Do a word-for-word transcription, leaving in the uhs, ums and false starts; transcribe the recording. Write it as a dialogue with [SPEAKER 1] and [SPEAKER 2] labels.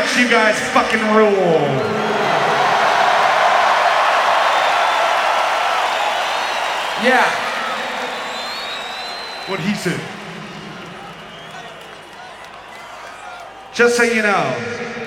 [SPEAKER 1] much. You guys fucking rule.
[SPEAKER 2] Yeah.
[SPEAKER 1] What he said. Just so you know,